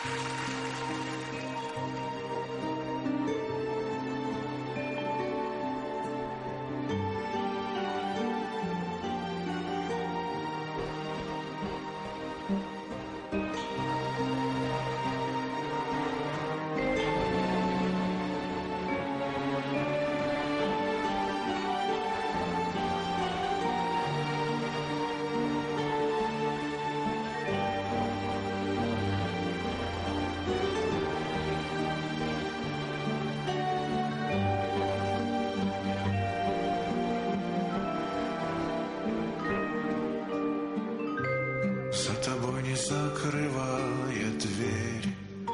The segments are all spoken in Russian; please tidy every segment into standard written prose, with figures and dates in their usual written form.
Закрывает дверь.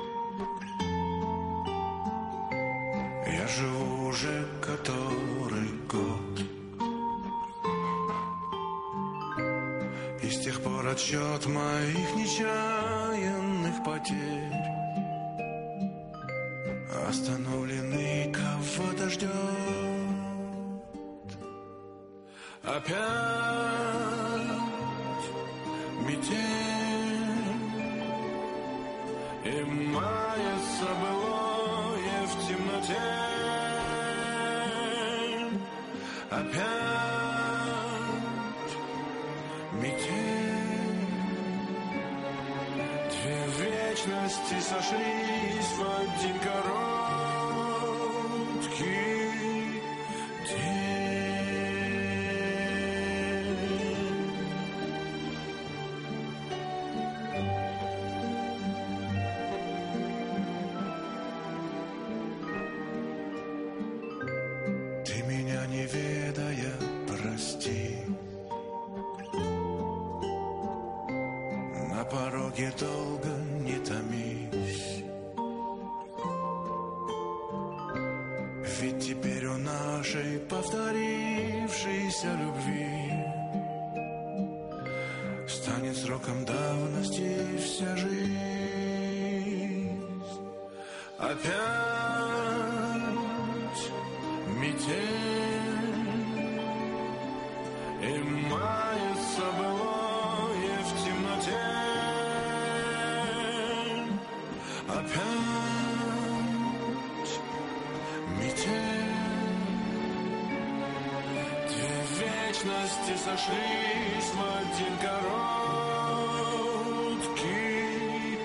Я живу уже который год, и с тех пор отсчет моих нечаянных потерь остановленный кого-то ждет. Опять метель, и мается былое в темноте. Опять метель. Две вечности сошлись в один короткий день. Ты меня не ведая, прости. На пороге долго не томись, ведь теперь у нашей повторившейся любви станет сроком давности вся жизнь. Опять метель, и мается былое в темноте. Опять метель. Две вечности сошлись в один короткий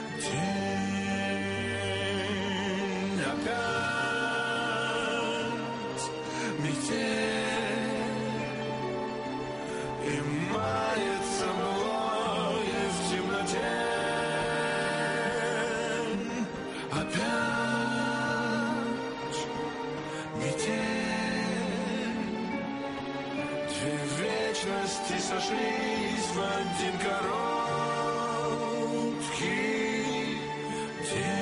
день. Опять метель, и мается былое в темноте. Опять метель. Две вечности сошлись в один короткий день.